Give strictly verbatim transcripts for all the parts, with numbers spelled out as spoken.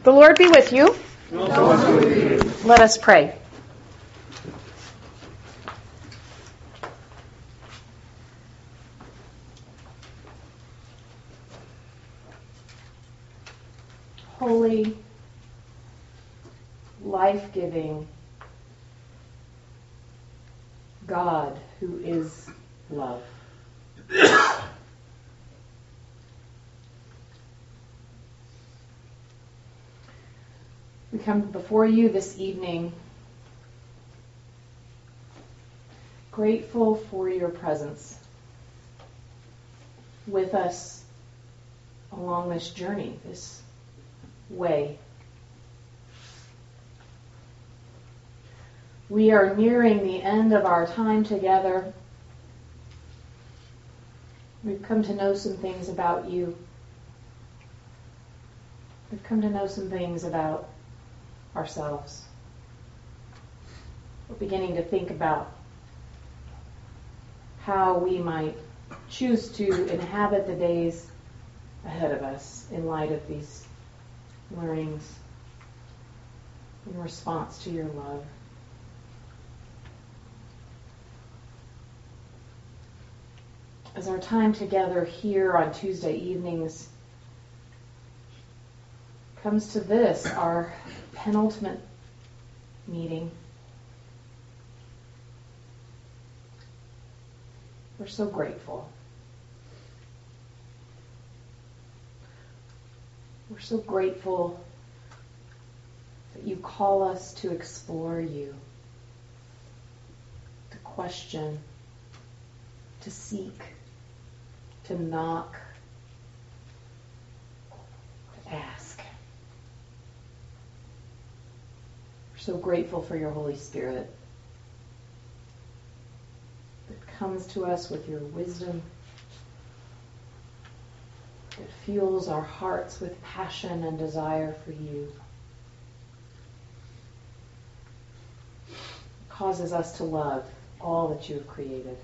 The Lord be with you. Let us pray. Holy, life-giving God who is love. We come before you this evening grateful for your presence with us along this journey, this way. We are nearing the end of our time together. We've come to know some things about you. We've come to know some things about ourselves. We're beginning to think about how we might choose to inhabit the days ahead of us in light of these learnings in response to your love. As our time together here on Tuesday evenings comes to this, our penultimate meeting, we're so grateful. We're so grateful that you call us to explore you, to question, to seek, to knock, to ask. We're so grateful for your Holy Spirit that comes to us with your wisdom, that fuels our hearts with passion and desire for you, causes us to love all that you have created.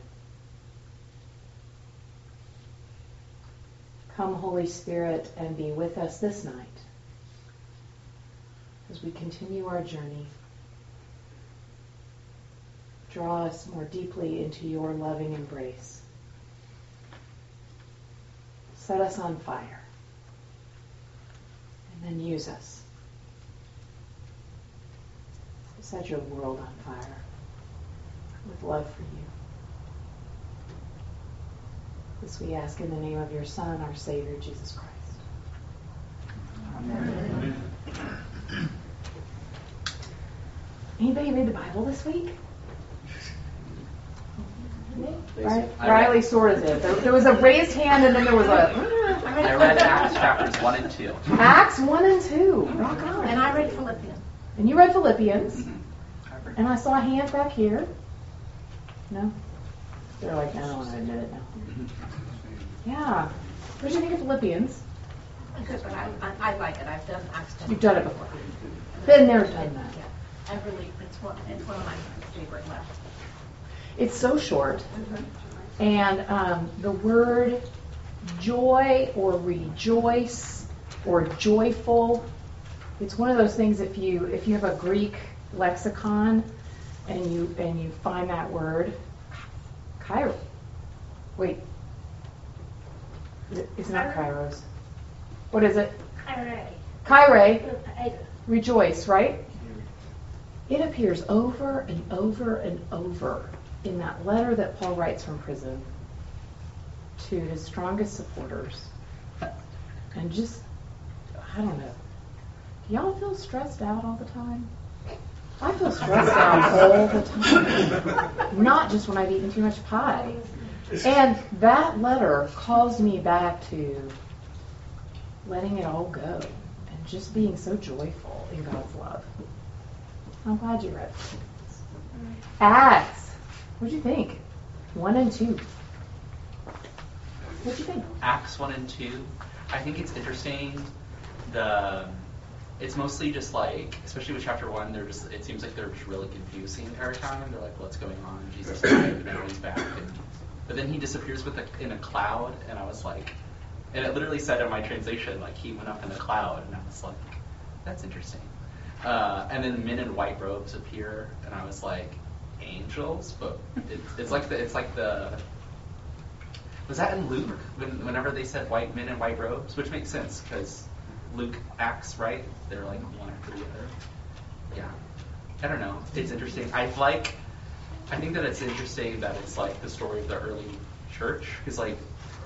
Come, Holy Spirit, and be with us this night as we continue our journey. Draw us more deeply into your loving embrace. Set us on fire, and then use us to set your world on fire with love for you. This we ask in the name of your Son, our Savior, Jesus Christ. Amen. Amen. Anybody read the Bible this week? Right? Riley sort of did. There, there was a raised hand, and then there was a... I read Acts chapters one and two. Acts one and two. Rock on. And I read Philippians. And you read Philippians. Mm-hmm. And I saw a hand back here. No? They're like, I don't want to admit it now. Yeah. What did you think of Philippians? Good, but I, I, I like it. I've done Acts ten. You've done it before. Been there, done that. Yeah. I really, it's one, it's one of my favorite left. It's so short. And um, the word joy or rejoice or joyful, it's one of those things if you if you have a Greek lexicon and you and you find that word, Kairos. Wait. It's not Kairos. What is it? Kyrie. Kyrie. Rejoice, right? It appears over and over and over in that letter that Paul writes from prison to his strongest supporters. And just, I don't know. Do y'all feel stressed out all the time? I feel stressed out all the time. Not just when I've eaten too much pie. And that letter calls me back to letting it all go and just being so joyful in God's love. I'm glad you read it. Acts. What'd you think? One and two. What'd you think? Acts one and two. I think it's interesting. The it's mostly just like, especially with chapter one, they're just it seems like they're just really confused the entire time. They're like, what's going on? Jesus died, now he's back, and but then he disappears with a, in a cloud, and I was like, and it literally said in my translation like he went up in a cloud, and I was like, that's interesting. Uh, and then men in white robes appear, and I was like, angels? But it, it's like the, it's like the, was that in Luke, when, whenever they said white men in white robes? Which makes sense, because Luke acts, right? They're like one after the other. Yeah. I don't know. It's interesting. I like, I think that it's interesting that it's like the story of the early church, because like,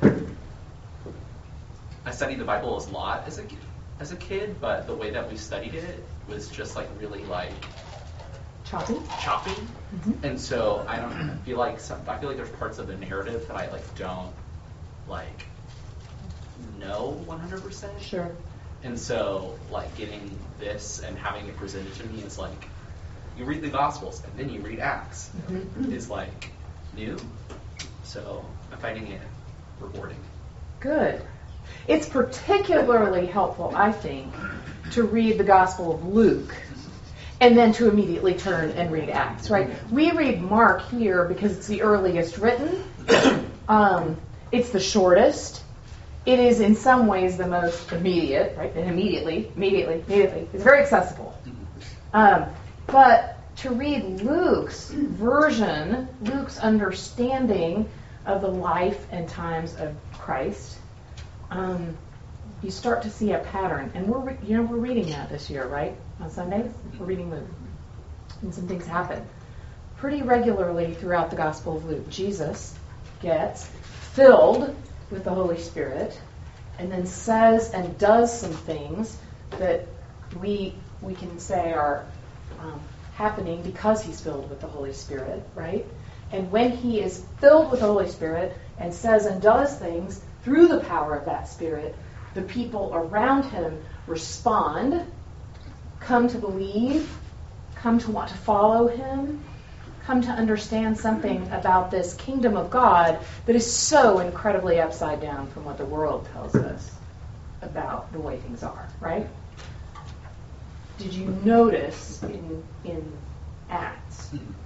I studied the Bible a lot as a as a kid, but the way that we studied it was just like really like choppy. Choppy. Mm-hmm. And so I don't I feel like some, I feel like there's parts of the narrative that I like don't like know one hundred percent. Sure. And so like getting this and having it presented to me is like, you read the Gospels and then you read Acts, Mm-hmm. is like new. So I'm finding it rewarding. Good. It's particularly helpful, I think, to read the Gospel of Luke and then to immediately turn and read Acts, right? We read Mark here because it's the earliest written. Um, it's the shortest. It is in some ways the most immediate, right? And immediately, immediately, immediately. It's very accessible. Um, but to read Luke's version, Luke's understanding of the life and times of Christ, um, you start to see a pattern. And we're, re- you know, we're reading that this year, right? On Sundays, we're reading Luke. And some things happen pretty regularly throughout the Gospel of Luke. Jesus gets filled with the Holy Spirit and then says and does some things that we we can say are um, happening because he's filled with the Holy Spirit, right? And when he is filled with the Holy Spirit and says and does things through the power of that Spirit, the people around him respond, come to believe, come to want to follow him, come to understand something about this kingdom of God that is so incredibly upside down from what the world tells us about the way things are, right? Did you notice in, in Acts,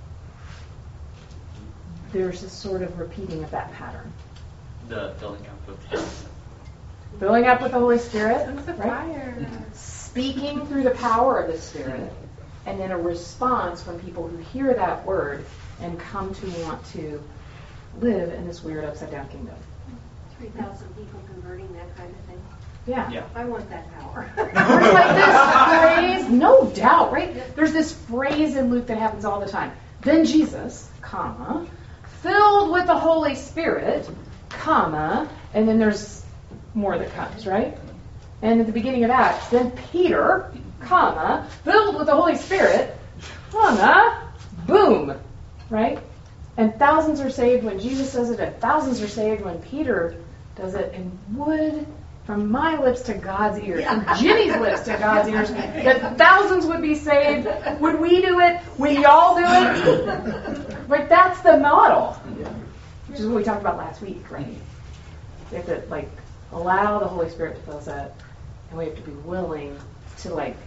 there's a sort of repeating of that pattern? The filling up with Filling up with the Holy Spirit, With the right? fire. Speaking through the power of the Spirit, and then a response from people who hear that word and come to want to live in this weird upside-down kingdom. three thousand people converting, that kind of thing. Yeah. Yeah. I want that power. There's like this phrase, no doubt, right? There's this phrase in Luke that happens all the time. Then Jesus, comma, filled with the Holy Spirit, comma, and then there's more that comes, right? And at the beginning of Acts, then Peter, comma, filled with the Holy Spirit, comma, boom, right? And thousands are saved when Jesus does it, and thousands are saved when Peter does it. And would, from my lips to God's ears, from Ginny's lips to God's ears, that thousands would be saved. Would we do it? Would y'all do it? Right? That's the model, which is what we talked about last week, right? We have to, like, allow the Holy Spirit to fill us up, and we have to be willing to, like,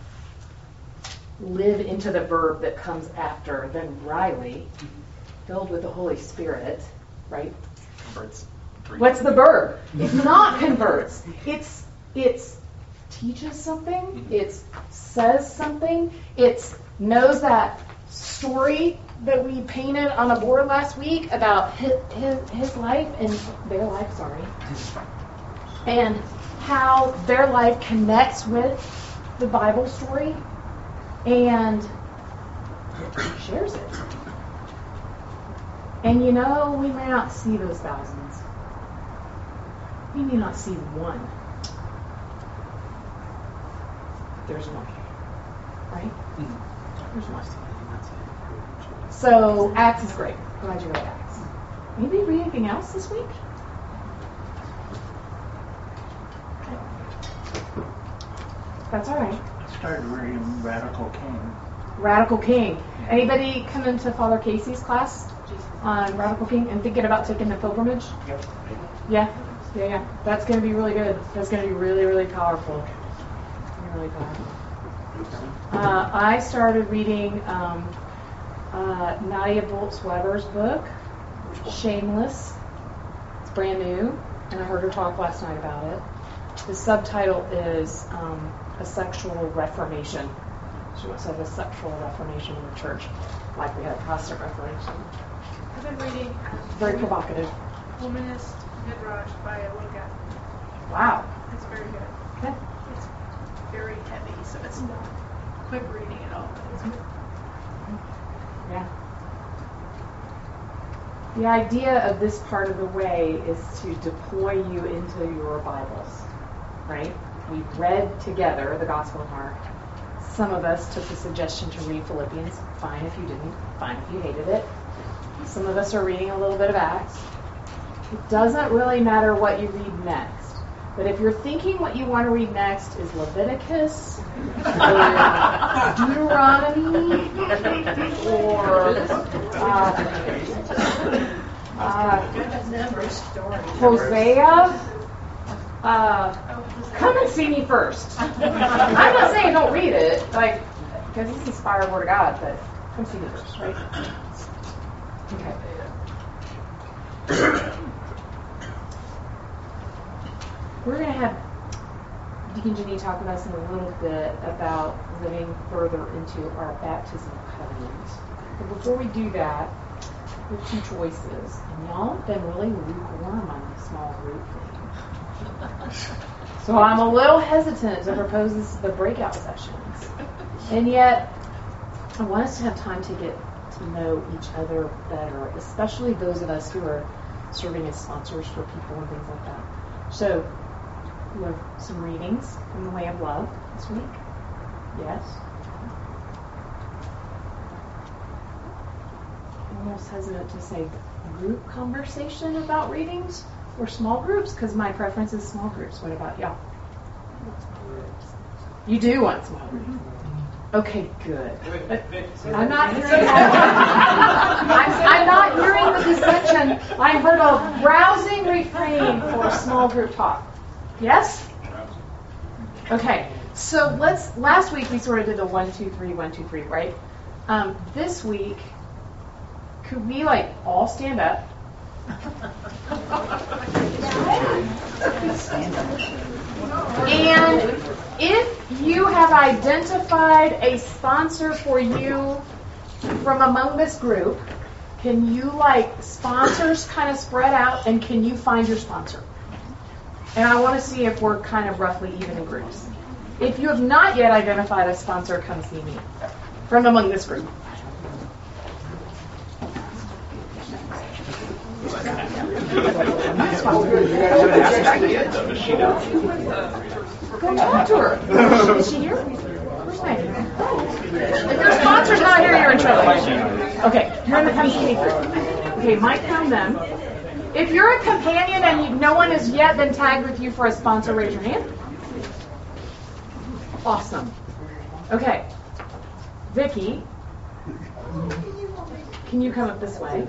live into the verb that comes after. Then Riley, filled with the Holy Spirit, right? Converts. Three. What's the verb? It's not converts. It's it's teaches something. It says something. It knows that story that we painted on a board last week about his his, his life and their life. Sorry, and how their life connects with the Bible story, and shares it. And you know, we may not see those thousands. We may not see one. There's one. Right? Mm-hmm. There's one. So, Acts is great. Glad you read Acts. Maybe read anything else this week? Okay. That's all right. I started reading Radical King. Radical King. Anybody come into Father Casey's class on Radical King and thinking about taking the pilgrimage? Yep. Yeah, yeah, yeah. That's going to be really good. That's going to be really, really powerful. Really powerful. Uh, I started reading um, uh, Nadia Bolz-Weber's book, Shameless. It's brand new, and I heard her talk last night about it. The subtitle is um, a sexual reformation. She wants to have a sexual reformation in the church, like we had a Protestant Reformation. I've been reading um, Very provocative. Womanist Midrash by Aloga. Wow. It's very good. Okay. It's very heavy, so it's not quick reading at all, but it's good. Yeah. The idea of this part of the way is to deploy you into your Bibles, right? We read together the Gospel of Mark. Some of us took the suggestion to read Philippians. Fine if you didn't. Fine if you hated it. Some of us are reading a little bit of Acts. It doesn't really matter what you read next. But if you're thinking what you want to read next is Leviticus, or Deuteronomy, or uh, uh, Hosea, uh, come and see me first. I'm not saying don't read it, like, because it's the inspired word of God, but come see me first, right? Okay. We're going to have Deacon Jenny talk with us in a little bit about living further into our baptism covenant. But before we do that, we have two choices. And y'all have been really lukewarm on the small group thing. So I'm a little hesitant to propose this, the breakout sessions. And yet, I want us to have time to get to know each other better, especially those of us who are serving as sponsors for people and things like that. So, we have some readings from the Way of Love this week. Yes. I'm almost hesitant to say group conversation about readings or small groups because my preference is small groups. What about y'all? You do want small groups. Okay, good. I'm not hearing that. I'm, I'm not hearing the dissension. I heard a rousing refrain for small group talk. Yes? Okay. So let's. Last week we sort of did the one, two, three, one, two, three, right? Um, this week, could we like all stand up? And if you have identified a sponsor for you from among this group, can you like sponsors kind of spread out and can you find your sponsor? And I want to see if we're kind of roughly even in groups. If you have not yet identified a sponsor, come see me from among this group. Go talk to her. Is she here? Where's Megan? If your sponsor's not here, you're in trouble. Okay, you're in the come see me group. Okay, Mike found them. If you're a companion and you, no one has yet been tagged with you for a sponsor, raise your hand. Awesome. Okay. Vicky, can you come up this way?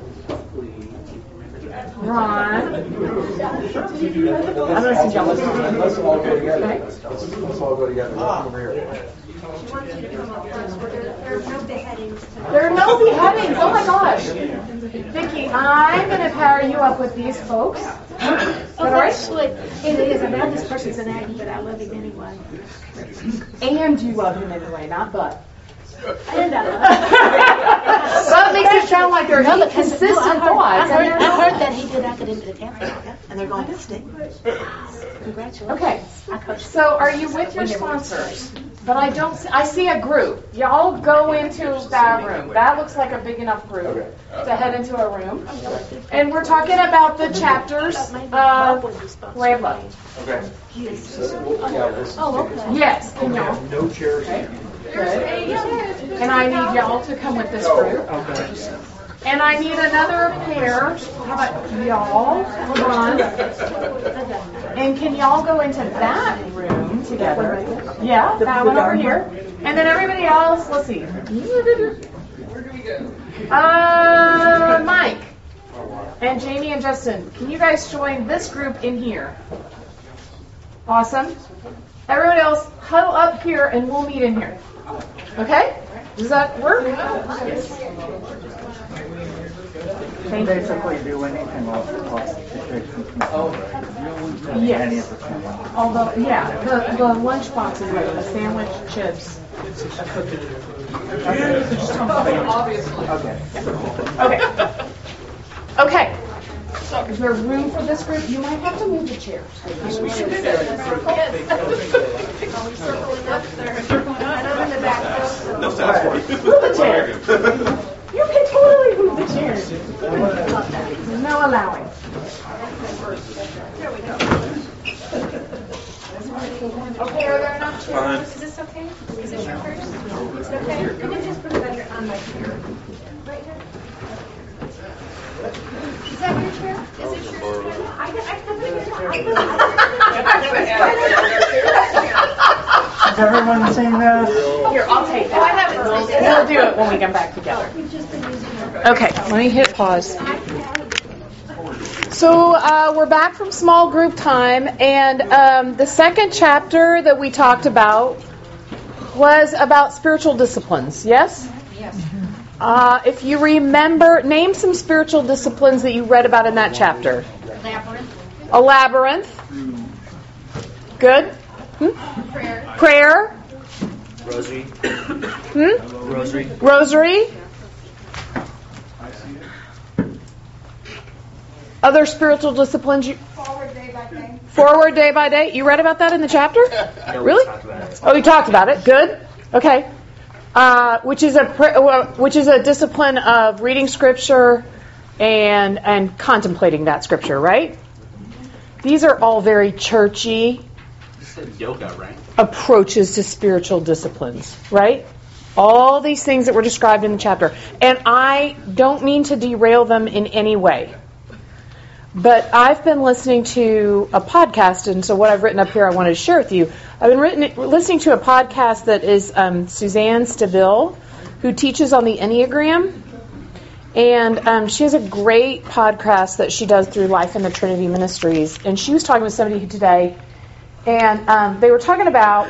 Ron. I'm going to send y'all. Let's all go together. Okay. Let's all go together. Come over here. She wants you to come up first. There there are no beheadings tonight. There are no beheadings. Oh my gosh. Vicki, I'm going to pair you up with these folks. Is that all right? Actually, it is. I know this person's an Aggie, but I love him anyway. And you love him anyway, not but. And I love him. Well, it makes it sound like they're No, because- consistent no, I heard, thoughts. I heard, and they're I heard not. that he did academic advancement, and they're going to stay. Congratulations. Okay. I coached. So are you with your sponsors? But I don't see, I see a group. Y'all go into that room. That looks like a big enough group to head into a room. And we're talking about the chapters of Way of Love. Okay. So, we'll- yeah, this- Oh, okay. Yes, can We y'all? have no chairs. Okay. Good. And I need y'all to come with this group. And I need another pair. How about y'all? Hold on. And can y'all go into that room together? Yeah, that one over here. And then everybody else, let's see. Uh, Mike and Jamie and Justin, can you guys join this group in here? Awesome. Everyone else, huddle up here and we'll meet in here. Okay? Does that work? Yes. Thank you. Basically do anything off the classification. Oh, Yes. Any of the sandwiches. Although, yeah, the, the lunch box is like a sandwich, chips, a cookie. Okay. So just tell me. Okay. Okay. Okay. So is there room for this group? You might have to move the chairs. We should do that in a circle. Yes. Are we circling up there? Circling up? And I'm in the back row. No sounds for you. Move the chairs. You can totally move the chairs. There's no allowing. There we go. Okay, are there enough Fine. chairs? Is this okay? Is this your first? Is it okay? You can just put it on your, on my chair. Right here. Is that your chair? Is it your chair? I can, I can put it here. Has everyone seen this? Here, I'll take Oh, I that. haven't seen it. We'll do it when we come back together. We've just been using it. Okay, let me hit pause. So uh, we're back from small group time, and um, the second chapter that we talked about was about spiritual disciplines. Yes? Yes. Uh, if you remember, name some spiritual disciplines that you read about in that chapter. Labyrinth. A labyrinth. Good. Hmm? Prayer. Prayer. Rosary. Hmm? Rosary. Rosary. Other spiritual disciplines. You, Forward day by day. forward day by day. You read about that in the chapter? No, we Really? talked about it. Oh, you talked about it. Good. Okay. Uh, which is a pr- uh, which is a discipline of reading scripture and and contemplating that scripture, right? These are all very churchy You said yoga, right? approaches to spiritual disciplines, right? All these things that were described in the chapter. And I don't mean to derail them in any way. But I've been listening to a podcast, and so what I've written up here I wanted to share with you. I've been written, listening to a podcast that is um, Suzanne Stabile, who teaches on the Enneagram. And um, she has a great podcast that she does through Life in the Trinity Ministries. And she was talking with somebody today, and um, they were talking about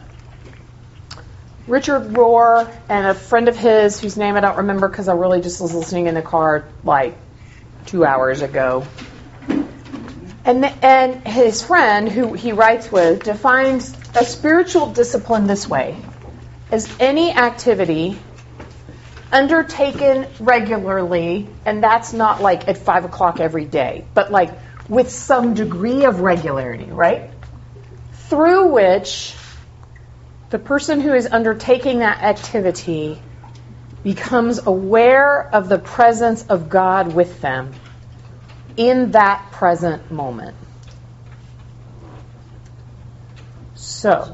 Richard Rohr and a friend of his whose name I don't remember because I really just was listening in the car like two hours ago. And, the, and his friend, who he writes with, defines a spiritual discipline this way: as any activity undertaken regularly, and that's not like at five o'clock every day, but like with some degree of regularity, right? Through which the person who is undertaking that activity becomes aware of the presence of God with them in that present moment. So,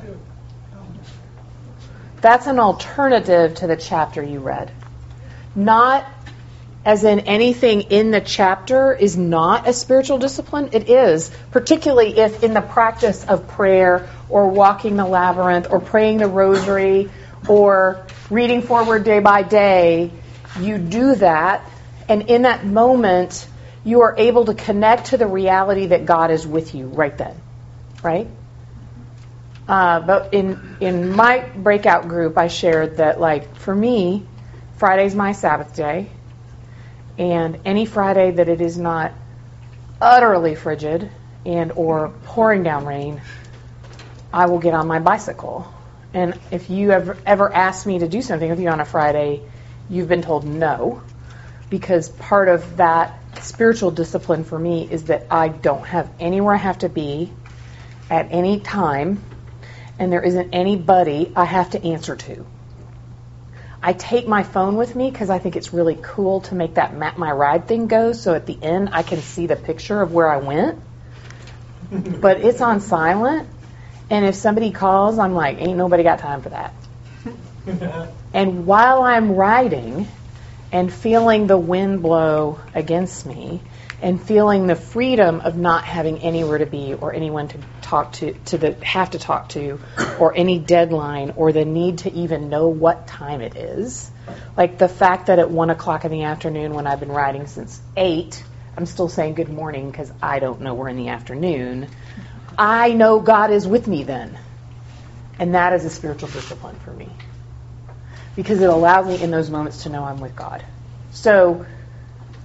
that's an alternative to the chapter you read. Not as in anything in the chapter is not a spiritual discipline. It is, particularly if in the practice of prayer or walking the labyrinth or praying the rosary or reading forward day by day, you do that, and in that moment you are able to connect to the reality that God is with you right then, right? Uh, but in in my breakout group, I shared that, like, for me, Friday's my Sabbath day, and any Friday that it is not utterly frigid and or pouring down rain, I will get on my bicycle. And if you ever ever asked me to do something with you on a Friday, you've been told no, because part of that spiritual discipline for me is that I don't have anywhere I have to be at any time, and there isn't anybody I have to answer to. I take my phone with me because I think it's really cool to make that map my ride thing go, so at the end I can see the picture of where I went. But it's on silent, and if somebody calls, I'm like, ain't nobody got time for that. And while I'm riding and feeling the wind blow against me and feeling the freedom of not having anywhere to be or anyone to talk to, to the, have to talk to, or any deadline, or the need to even know what time it is. Like the fact that at one o'clock in the afternoon, when I've been riding since eight, I'm still saying good morning because I don't know we're in the afternoon. I know God is with me then. And that is a spiritual discipline for me, because it allows me in those moments to know I'm with God. So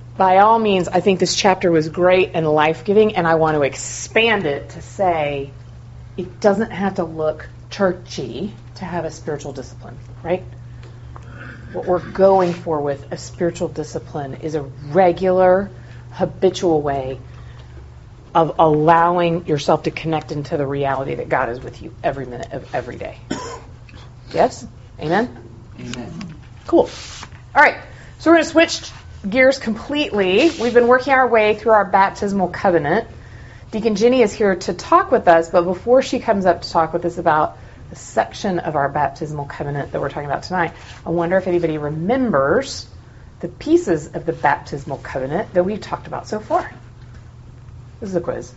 by all means, I think this chapter was great and life-giving, and I want to expand it to say it doesn't have to look churchy to have a spiritual discipline, right? What we're going for with a spiritual discipline is a regular, habitual way of allowing yourself to connect into the reality that God is with you every minute of every day. Yes? Amen? Amen. Cool. All right. So we're going to switch gears completely. We've been working our way through our baptismal covenant. Deacon Jenny is here to talk with us, but before she comes up to talk with us about the section of our baptismal covenant that we're talking about tonight, I wonder if anybody remembers the pieces of the baptismal covenant that we've talked about so far. This is a quiz.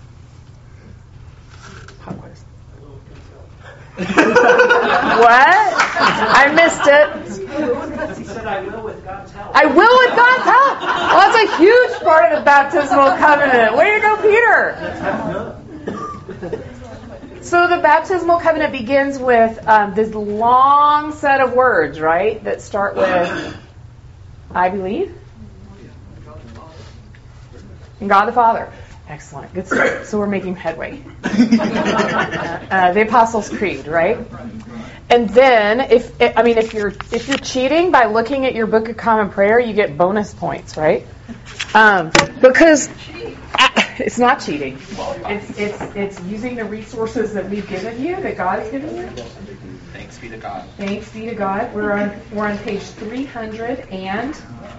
Pop quiz. What? I missed it. He said, I will with God's help. I will with God's help. Well, that's a huge part of the baptismal covenant. Way to go, Peter. So the baptismal covenant begins with um, this long set of words, right, that start with, I believe, in God the Father. Excellent. Good stuff. So we're making headway. uh, the Apostles' Creed, right? And then, if I mean, if you're if you're cheating by looking at your Book of Common Prayer, you get bonus points, right? Um, because it's not cheating. It's it's it's using the resources that we've given you, that God has given you. Thanks be to God. Thanks be to God. We're on we're on page three hundred and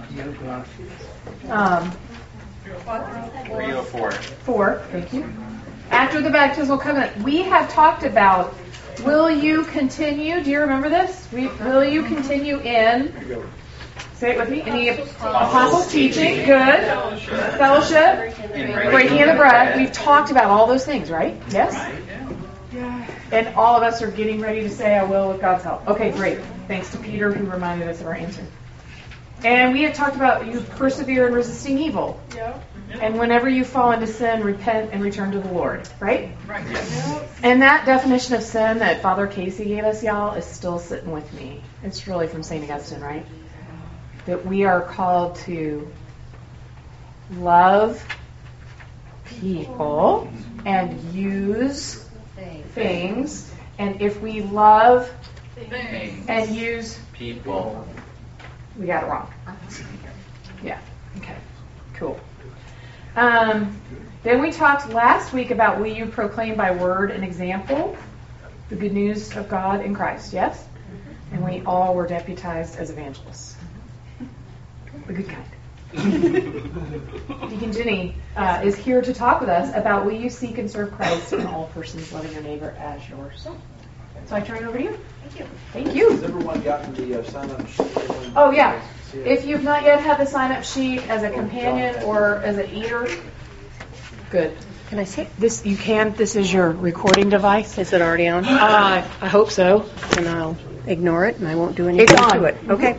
um, three oh four. four. Thank you. After the baptismal covenant, we have talked about. Will you continue? Do you remember this? We, will you continue in? Say it with me. In the apostles' teaching. Good. Fellowship. Breaking of the bread. We've talked about all those things, right? Yes? And all of us are getting ready to say, I will with God's help. Okay, great. Thanks to Peter who reminded us of our answer. And we have talked about you persevere in resisting evil. Yeah. And whenever you fall into sin, repent and return to the Lord. Right? Right. Yes. And that definition of sin that Father Casey gave us, y'all, is still sitting with me. It's really from Saint Augustine, right? That we are called to love people and use things. And if we love Things. and use People. we got it wrong. Yeah. Okay. Cool. Um, then we talked last week about will you proclaim by word and example the good news of God in Christ, yes? And we all were deputized as evangelists. The good kind. Deacon Jenny uh, is here to talk with us about will you seek and serve Christ in all persons, loving your neighbor as yourself. So I turn it over to you. Thank you. Thank you. Has everyone gotten the uh, sign-up sheet? Oh, yeah. If you've not yet had the sign-up sheet as a companion or as an eater, good. Can I see? This you can. This is your recording device. Is it already on? Uh, I hope so. And I'll ignore it and I won't do anything It's on. to it. Okay.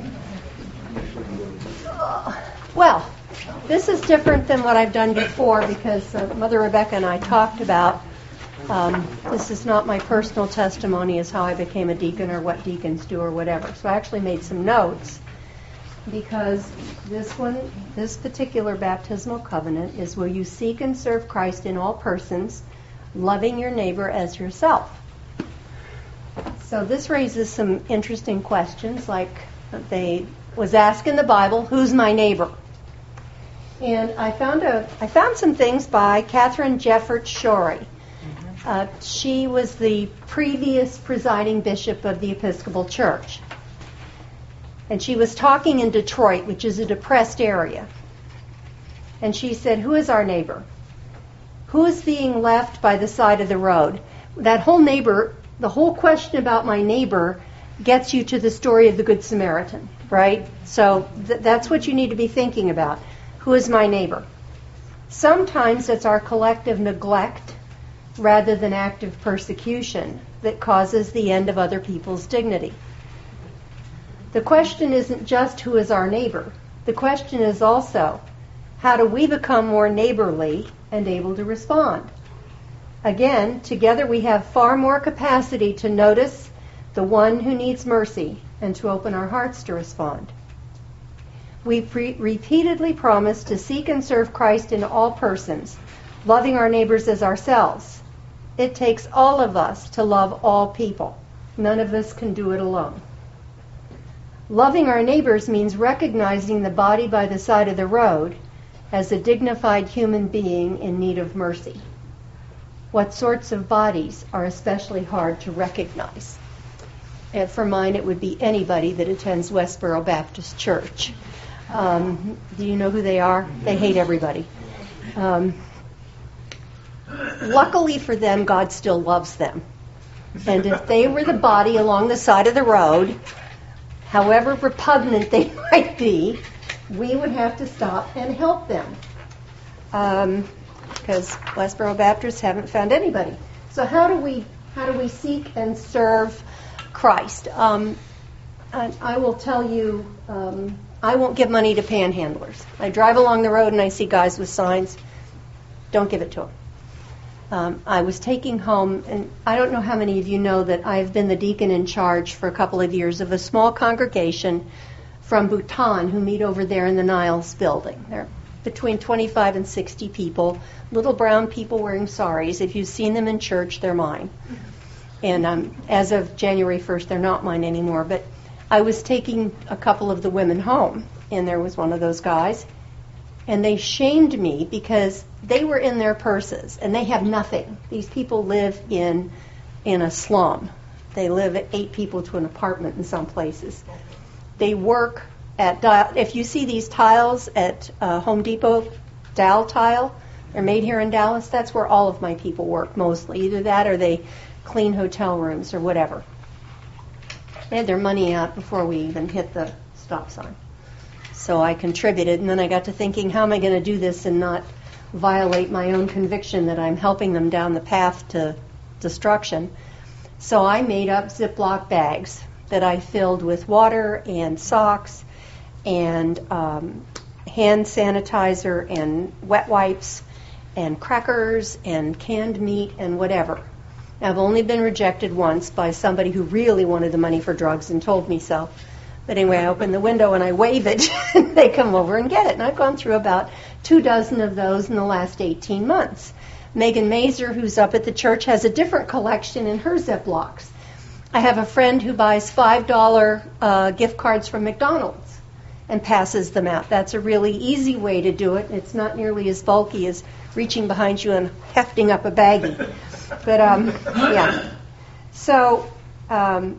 Well, this is different than what I've done before because uh, Mother Rebecca and I talked about um, this is not my personal testimony as how I became a deacon or what deacons do or whatever. So I actually made some notes because this one, this particular baptismal covenant is will you seek and serve Christ in all persons, loving your neighbor as yourself. So this raises some interesting questions like they was asked in the Bible, who's my neighbor? And I found a I found some things by Catherine Jefferts Shorey. Uh, she was the previous presiding bishop of the Episcopal Church. And she was talking in Detroit, which is a depressed area. And she said, who is our neighbor? Who is being left by the side of the road? That whole neighbor, the whole question about my neighbor gets you to the story of the Good Samaritan, right? So th- that's what you need to be thinking about. Who is my neighbor? Sometimes it's our collective neglect rather than active persecution that causes the end of other people's dignity. The question isn't just who is our neighbor. The question is also, how do we become more neighborly and able to respond? Again, together we have far more capacity to notice the one who needs mercy and to open our hearts to respond. We pre- repeatedly promise to seek and serve Christ in all persons, loving our neighbors as ourselves. It takes all of us to love all people. None of us can do it alone. Loving our neighbors means recognizing the body by the side of the road as a dignified human being in need of mercy. What sorts of bodies are especially hard to recognize? And for mine, it would be anybody that attends Westboro Baptist Church. Um, do you know who they are? They hate everybody. Um, luckily for them, God still loves them. And if they were the body along the side of the road, however repugnant they might be, we would have to stop and help them. Um, because Westboro Baptists haven't found anybody. So how do we how do we seek and serve Christ? Um, and I will tell you, um, I won't give money to panhandlers. I drive along the road and I see guys with signs. Don't give it to them. Um, I was taking home, and I don't know how many of you know that I've been the deacon in charge for a couple of years of a small congregation from Bhutan who meet over there in the Niles building. They're between twenty-five and sixty people, little brown people wearing saris. If you've seen them in church, they're mine. And um, as of January first, they're not mine anymore. But I was taking a couple of the women home, and there was one of those guys, and they shamed me because they were in their purses, and they have nothing. These people live in in a slum. They live at eight people to an apartment in some places. They work at, if you see these tiles at uh, Home Depot, Dow tile, they're made here in Dallas, that's where all of my people work mostly. Either that or they clean hotel rooms or whatever. They had their money out before we even hit the stop sign. So I contributed, and then I got to thinking, how am I going to do this and not violate my own conviction that I'm helping them down the path to destruction? So I made up Ziploc bags that I filled with water and socks and um, hand sanitizer and wet wipes and crackers and canned meat and whatever. I've only been rejected once by somebody who really wanted the money for drugs and told me so. But anyway, I open the window and I wave it, and they come over and get it. And I've gone through about two dozen of those in the last eighteen months. Megan Mazer, who's up at the church, has a different collection in her Ziplocs. I have a friend who buys five dollar uh, gift cards from McDonald's and passes them out. That's a really easy way to do it. It's not nearly as bulky as reaching behind you and hefting up a baggie. But, um, yeah. So, um,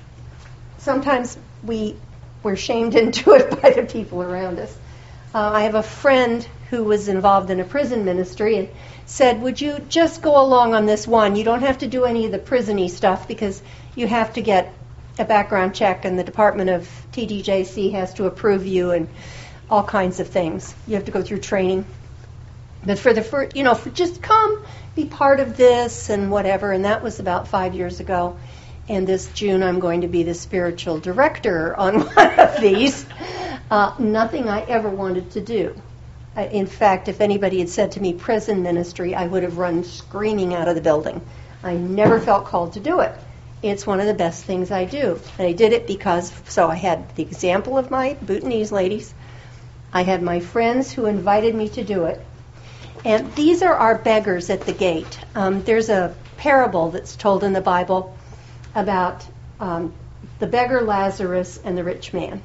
sometimes we, we're shamed into it by the people around us. Uh, I have a friend who was involved in a prison ministry and said, would you just go along on this one? You don't have to do any of the prison-y stuff because you have to get a background check and the Department of T D J C has to approve you and all kinds of things. You have to go through training. But for the first, you know, for just come, be part of this and whatever. And that was about five years ago. And this June, I'm going to be the spiritual director on one of these. Uh, nothing I ever wanted to do. I, in fact, if anybody had said to me prison ministry, I would have run screaming out of the building. I never felt called to do it. It's one of the best things I do. And I did it because, so I had the example of my Bhutanese ladies. I had my friends who invited me to do it. And these are our beggars at the gate. Um, there's a parable that's told in the Bible about um, the beggar Lazarus and the rich man.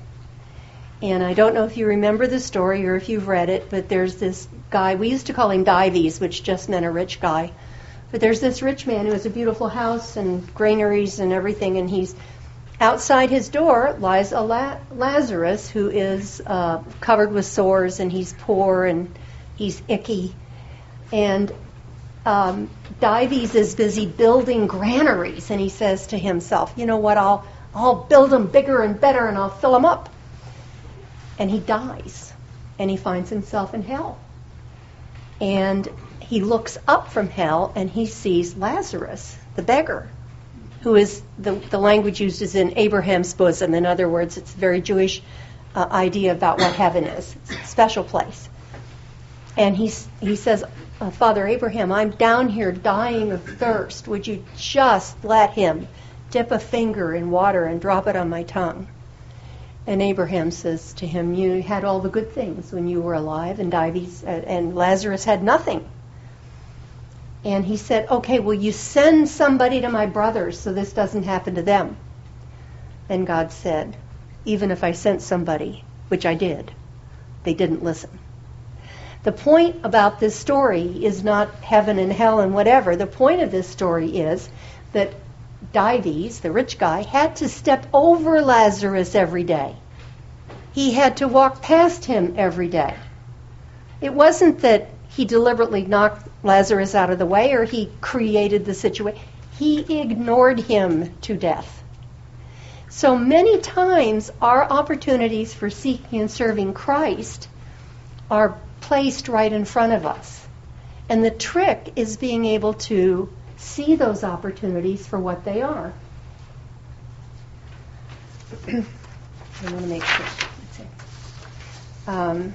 And I don't know if you remember the story or if you've read it, but there's this guy, we used to call him Dives, which just meant a rich guy. But there's this rich man who has a beautiful house and granaries and everything, and he's outside his door lies a La- Lazarus who is uh, covered with sores, and he's poor and he's icky. And um, Dives is busy building granaries, and he says to himself, you know what, I'll I'll build them bigger and better, and I'll fill them up. And he dies, and he finds himself in hell. And he looks up from hell, and he sees Lazarus, the beggar, who is, the, the language used is in Abraham's bosom. In other words, it's a very Jewish uh, idea about what heaven is. It's a special place. And he, he says, uh, Father Abraham, I'm down here dying of thirst. Would you just let him dip a finger in water and drop it on my tongue? And Abraham says to him, you had all the good things when you were alive, and Dives, uh, and Lazarus had nothing. And he said, okay, will you send somebody to my brothers so this doesn't happen to them? And God said, even if I sent somebody, which I did, they didn't listen. The point about this story is not heaven and hell and whatever. The point of this story is that Dives, the rich guy, had to step over Lazarus every day. He had to walk past him every day. It wasn't that he deliberately knocked Lazarus out of the way or he created the situation. He ignored him to death. So many times our opportunities for seeking and serving Christ are placed right in front of us. And the trick is being able to see those opportunities for what they are. I want to make sure. Let's see. Um,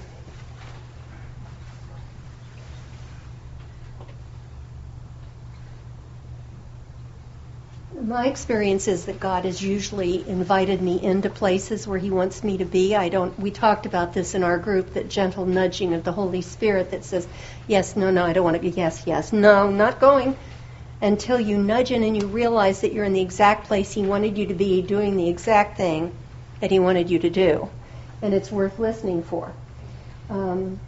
My experience is that God has usually invited me into places where He wants me to be. I don't. We talked about this in our group, that gentle nudging of the Holy Spirit that says, yes, no, no, I don't want to be, yes, yes, no, not going, until you nudge in and you realize that you're in the exact place He wanted you to be, doing the exact thing that He wanted you to do. And it's worth listening for. Um,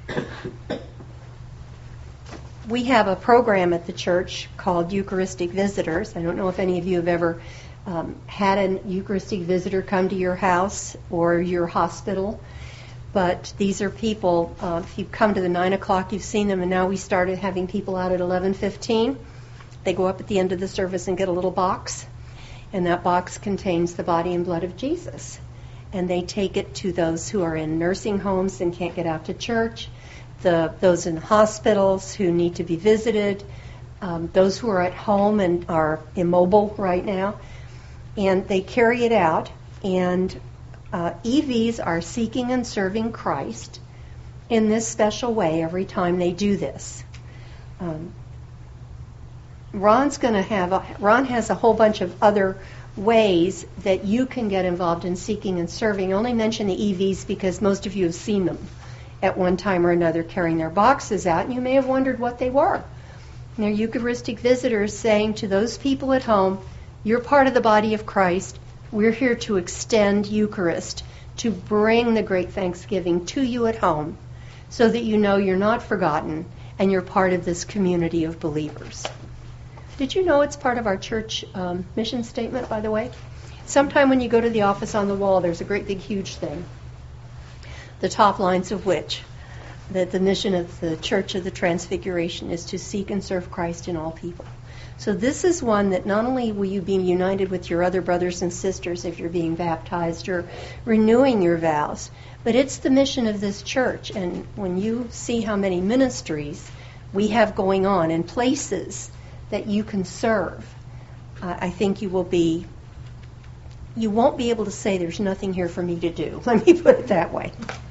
We have a program at the church called Eucharistic Visitors. I don't know if any of you have ever um, had a Eucharistic visitor come to your house or your hospital, but these are people, uh, if you come to the nine o'clock, you've seen them, and now we started having people out at eleven fifteen. They go up at the end of the service and get a little box, and that box contains the body and blood of Jesus. And they take it to those who are in nursing homes and can't get out to church, The, those in hospitals who need to be visited, um, those who are at home and are immobile right now, and they carry it out. And uh, E Vs are seeking and serving Christ in this special way every time they do this. Um, Ron's going to have a, Ron has a whole bunch of other ways that you can get involved in seeking and serving. I only mention the E Vs because most of you have seen them at one time or another carrying their boxes out, and you may have wondered what they were. And they're Eucharistic visitors saying to those people at home, you're part of the body of Christ. We're here to extend Eucharist, to bring the great Thanksgiving to you at home so that you know you're not forgotten and you're part of this community of believers. Did you know it's part of our church um, mission statement, by the way? Sometime when you go to the office on the wall, there's a great big huge thing, the top lines of which, that the mission of the Church of the Transfiguration is to seek and serve Christ in all people. So this is one that not only will you be united with your other brothers and sisters if you're being baptized or renewing your vows, but it's the mission of this church. And when you see how many ministries we have going on and places that you can serve, uh, I think you will be, you won't be able to say there's nothing here for me to do. Let me put it that way.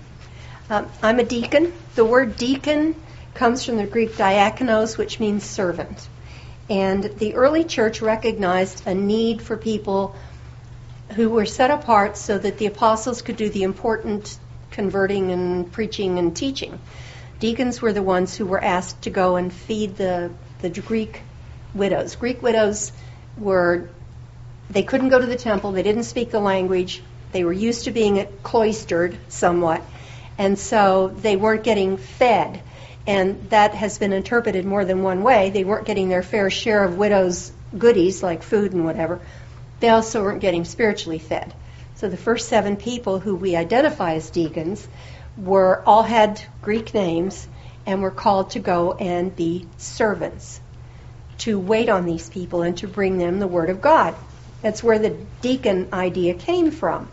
Um, I'm a deacon. The word deacon comes from the Greek diakonos, which means servant. And the early church recognized a need for people who were set apart so that the apostles could do the important converting and preaching and teaching. Deacons were the ones who were asked to go and feed the, the Greek widows. Greek widows were, they couldn't go to the temple, they didn't speak the language, they were used to being cloistered somewhat, and so they weren't getting fed. And that has been interpreted more than one way. They weren't getting their fair share of widows' goodies like food and whatever. They also weren't getting spiritually fed. So the first seven people who we identify as deacons were all had Greek names and were called to go and be servants, to wait on these people and to bring them the Word of God. That's where the deacon idea came from.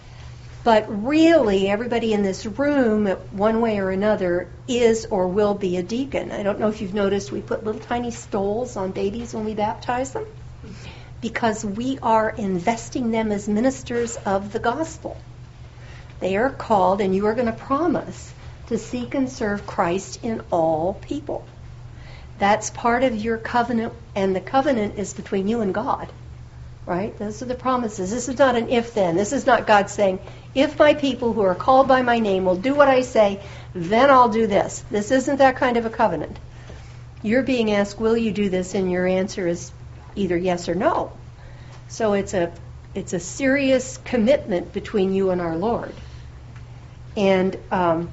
But really, everybody in this room, one way or another, is or will be a deacon. I don't know if you've noticed, we put little tiny stoles on babies when we baptize them, because we are investing them as ministers of the gospel. They are called, and you are going to promise, to seek and serve Christ in all people. That's part of your covenant, and the covenant is between you and God. right? Those are the promises. This is not an if-then. This is not God saying, if my people who are called by my name will do what I say, then I'll do this. This isn't that kind of a covenant. You're being asked, will you do this? And your answer is either yes or no. So it's a it's a serious commitment between you and our Lord. And um,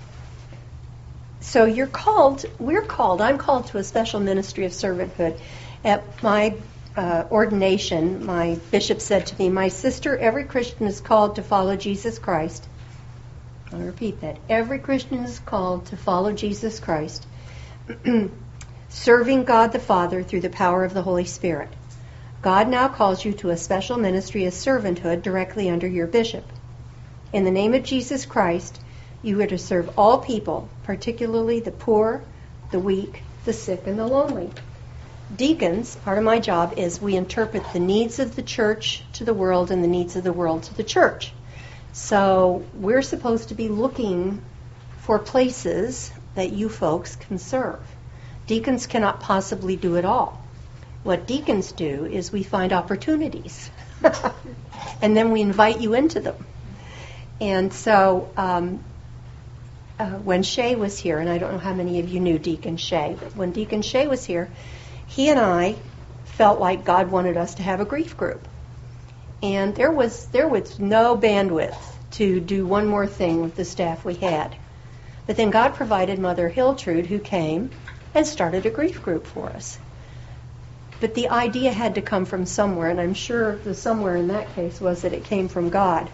so you're called, we're called, I'm called to a special ministry of servanthood. At my uh, ordination, my bishop said to me, my sister, every Christian is called to follow Jesus Christ. I'll repeat that. Every Christian is called to follow Jesus Christ, serving God the Father through the power of the Holy Spirit. God now calls you to a special ministry of servanthood directly under your bishop. In the name of Jesus Christ, you are to serve all people, particularly the poor, the weak, the sick, and the lonely. Deacons, part of my job is we interpret the needs of the church to the world and the needs of the world to the church. So we're supposed to be looking for places that you folks can serve. Deacons cannot possibly do it all. What deacons do is we find opportunities, and then we invite you into them. And so um, uh, when Shay was here, and I don't know how many of you knew Deacon Shay, but when Deacon Shay was here, he and I felt like God wanted us to have a grief group. And there was there was no bandwidth to do one more thing with the staff we had. But then God provided Mother Hiltrude, who came and started a grief group for us. But the idea had to come from somewhere, and I'm sure the somewhere in that case was that it came from God.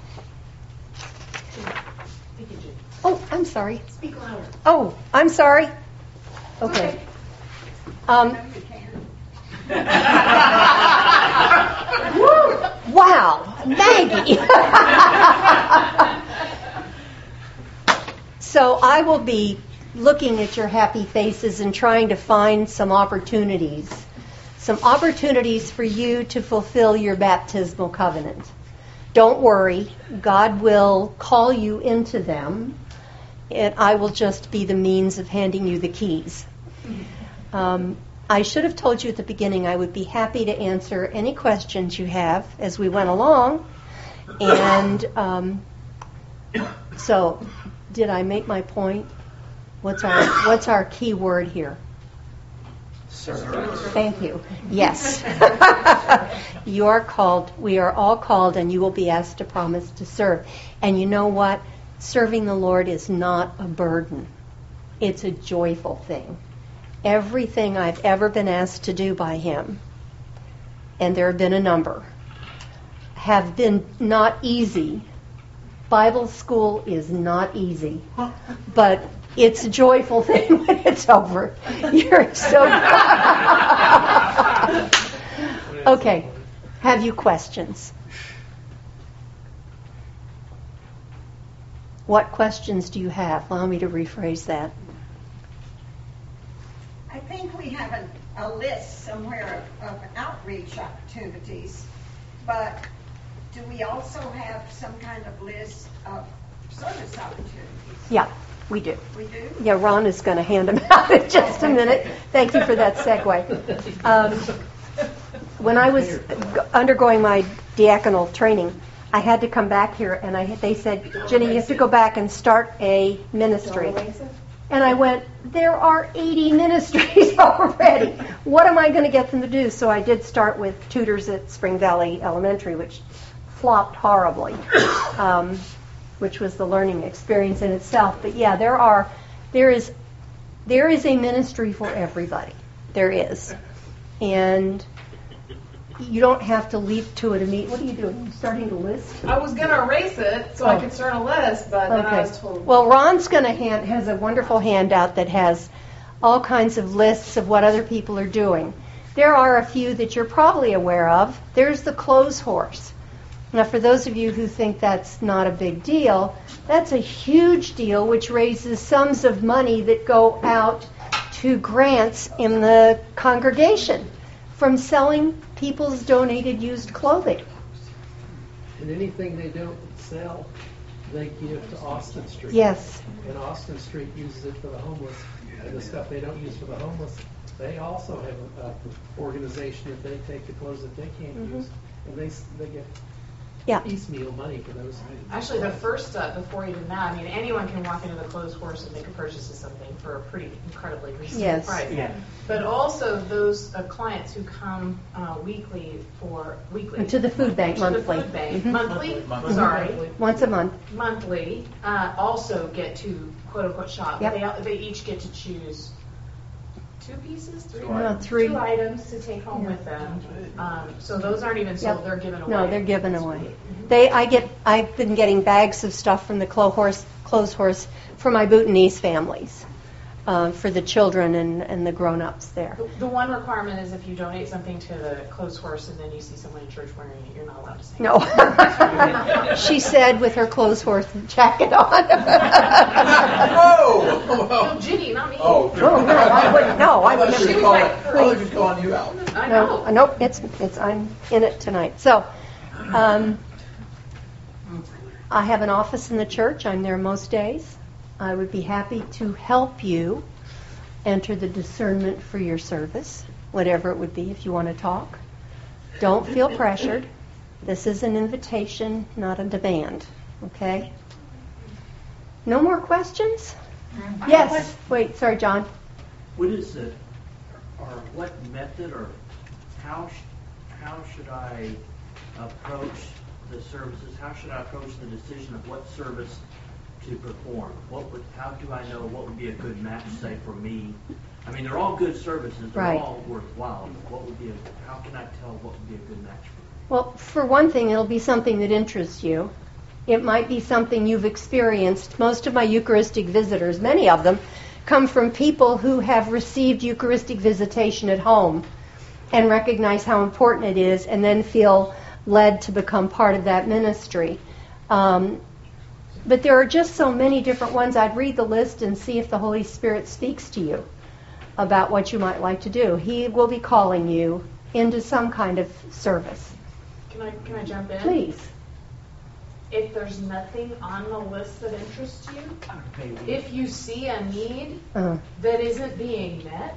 Oh, I'm sorry. Speak louder. Oh, I'm sorry. Okay. Um, wow, Maggie. So I will be looking at your happy faces and trying to find some opportunities, some opportunities for you to fulfill your baptismal covenant. Don't worry, God will call you into them, and I will just be the means of handing you the keys. Um, I should have told you at the beginning I would be happy to answer any questions you have as we went along. And um, so, did I make my point? What's our what's our key word here? Service. Thank you. Yes. You are called, we are all called, and you will be asked to promise to serve. And you know what? Serving the Lord is not a burden. It's a joyful thing. Everything I've ever been asked to do by Him, and there have been a number, have been not easy. Bible school is not easy, but it's a joyful thing when it's over. You're so okay. Have you questions? What questions do you have? Allow me to rephrase that. I think we have an, a list somewhere of, of outreach opportunities, but do we also have some kind of list of service opportunities? Yeah, we do. We do? Yeah, Ron is going to hand them out in just a minute. Thank you for that segue. Um, when I was g- undergoing my diaconal training, I had to come back here, and I they said, Jenny, you have to go back and start a ministry. And I went, there are eighty ministries already. What am I going to get them to do? So I did start with tutors at Spring Valley Elementary, which flopped horribly, um, which was the learning experience in itself. But yeah, there are, there is, there is a ministry for everybody. There is, and you don't have to leap to it immediately. What are you doing? You starting to list? I was going to erase it so Oh. I could start a list, but then I Okay. was told. Well, Ron's going to hand has a wonderful handout that has all kinds of lists of what other people are doing. There are a few that you're probably aware of. There's the Clothes Horse. Now, for those of you who think that's not a big deal, that's a huge deal, which raises sums of money that go out to grants in the congregation from selling people's donated used clothing. And anything they don't sell, they give to Austin Street. Yes. And Austin Street uses it for the homeless. And the stuff they don't use for the homeless, they also have an organization that they take the clothes that they can't Mhm. use And they, s- they get Yeah. piecemeal money for those items. Actually, the first step before even that, I mean, anyone can walk into the Clothes Horse and make a purchase of something for a pretty incredibly reasonable Yes. price. Yeah. But also those uh, clients who come uh, weekly for weekly To the food bank to monthly. the food bank Mhm. monthly. Monthly. Sorry, Once a month. monthly uh, also get to quote unquote shop. Yep. They they each get to choose two pieces, three, No, three. two items to take home with them. Um, so those aren't even sold; Yep. they're given away. No, they're given away. They, I get, I've been getting bags of stuff from the Clothes Horse, Clothes Horse for my Bhutanese families, uh, for the children and, and the grown-ups there. The, the one requirement is if you donate something to the Clothes Horse and then you see someone in church wearing it, you're not allowed to say No. She said with her Clothes Horse jacket on. Oh! No, Ginny, not me. Oh. Oh, no, I wouldn't, no, I would thought she never. was calling- I thought she was calling you out. I know. No, nope, it's, it's, I'm in it tonight. So, um, I have an office in the church. I'm there most days. I would be happy to help you enter the discernment for your service, whatever it would be if you want to talk. Don't feel pressured. This is an invitation, not a demand, okay? No more questions? Yes. Wait, sorry, John. What is it, or what method, or how sh- how should I approach the services? How should I approach the decision of what service to perform? What would, how do I know what would be a good match, say, for me? I mean, they're all good services. They're Right. all worthwhile. But what would be a, how can I tell what would be a good match for me? Well, for one thing, it'll be something that interests you. It might be something you've experienced. Most of my Eucharistic visitors, many of them, come from people who have received Eucharistic visitation at home and recognize how important it is and then feel led to become part of that ministry. Um, but there are just so many different ones. I'd read the list and see if the Holy Spirit speaks to you about what you might like to do. He will be calling you into some kind of service. Can I can I jump in? Please. If there's nothing on the list that interests you, if you see a need Uh, that isn't being met,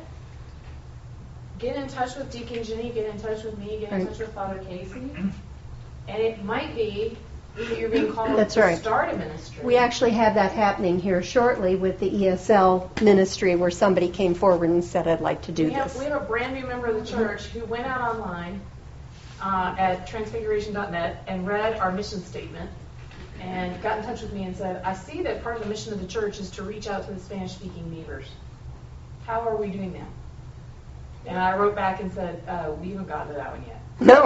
get in touch with Deacon Jenny, get in touch with me, get in Right. touch with Father Casey. And it might be that you're being called That's to right. start a ministry. We actually have that happening here shortly with the E S L ministry where somebody came forward and said, I'd like to do we have, this. we have a brand new member of the church who went out online uh, at transfiguration dot net and read our mission statement and got in touch with me and said, I see that part of the mission of the church is to reach out to the Spanish-speaking neighbors. How are we doing that? And I wrote back and said, uh, we haven't gotten to that one yet. No,